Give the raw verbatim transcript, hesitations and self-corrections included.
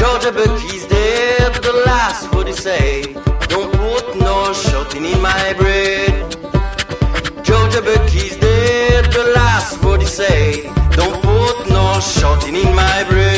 Georgia Bucky's dead, the last what he say. Don't put no shouting in my bread. Georgia Bucky's dead, the last what he say. Don't put no shouting in my bread.